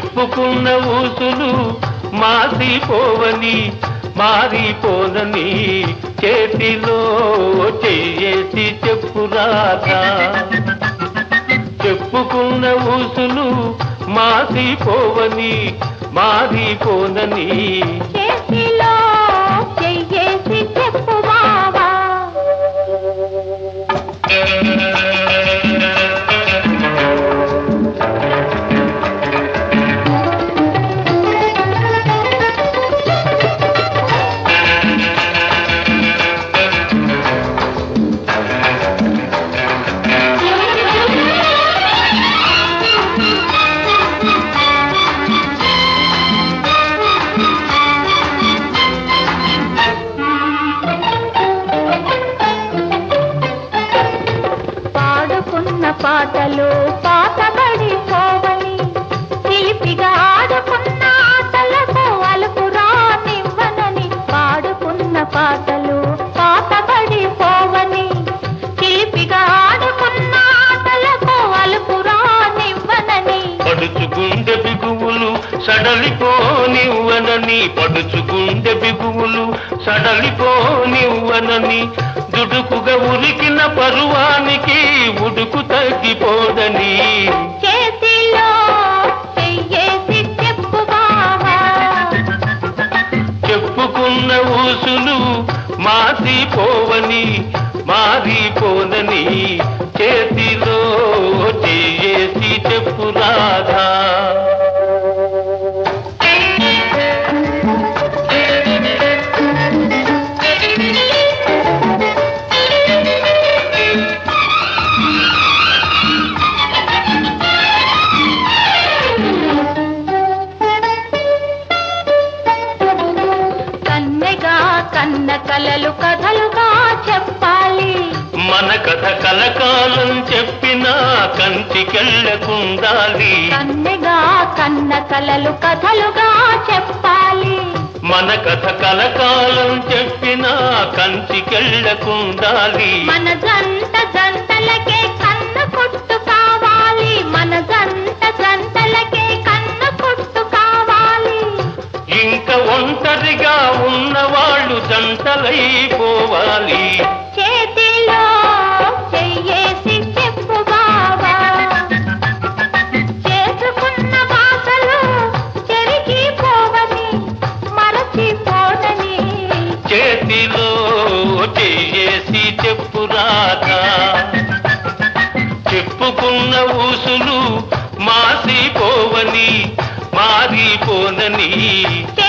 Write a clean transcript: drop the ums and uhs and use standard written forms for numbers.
చెప్పుకున్న ఊసులు మాసిపోవని మారిపోనని చేతిలో చెయ్యేసి చెప్పురాధా. చెప్పుకున్న ఊసులు మాసిపోవని మారిపోనని చేతిలో చెయ్యేసి చెప్పు బావా. పాటలు పాతబడిపోవని చిలిపిగా ఆడుకున్న ఆటలకు అలుపు రానివ్వనని. పాడుకున్న పాటలు పాతబడిపోవని చిలిపిగా ఆడుకున్న ఆటలకు అలుపు రానివ్వనని. పడుచుగుండె బిగువులు సడలిపోనివ్వనని పడుచుగుండె బిగువులు సడలిపోనివ్వనని. దుడుకుగా ఉరికిన పరువానికి ఉడుకు తగ్గిపోదని చేతిలో చెయ్యేసి చెప్పు బావా. చెప్పుకున్న ఊసులు మాసిపోవని మారిపోనని చేతిలో చెయ్యేసి చెప్పు రాధా. కన్న కలలు కథలుగా చెప్పాలి. మన కథ కలకాలం చెప్పినా కంచికెళ్ళకుండాలి. కన్నెగా కన్న కలలు కథలుగా చెప్పాలి. మన కథ కలకాలం చెప్పినా కంచికెళ్ళకుండాలి. మన జంట జంటలకే కన్న కొట్టు కావాలి. మన జంట జంటలకే కన్న కొట్టు కావాలి. ఇంకా ఒంటరిగా ఉన్నవాళ్ళు జంటలైపోవాలి. చేతిలో చెయ్యేసి చెప్పు బావా. చేసుకున్న బాసలు చెరిగిపోవని మరచిపోనని. చేతిలో చెయ్యేసి చెప్పు రాధా. చెప్పుకున్న ఊసులు మాసిపోవని మారిపోనని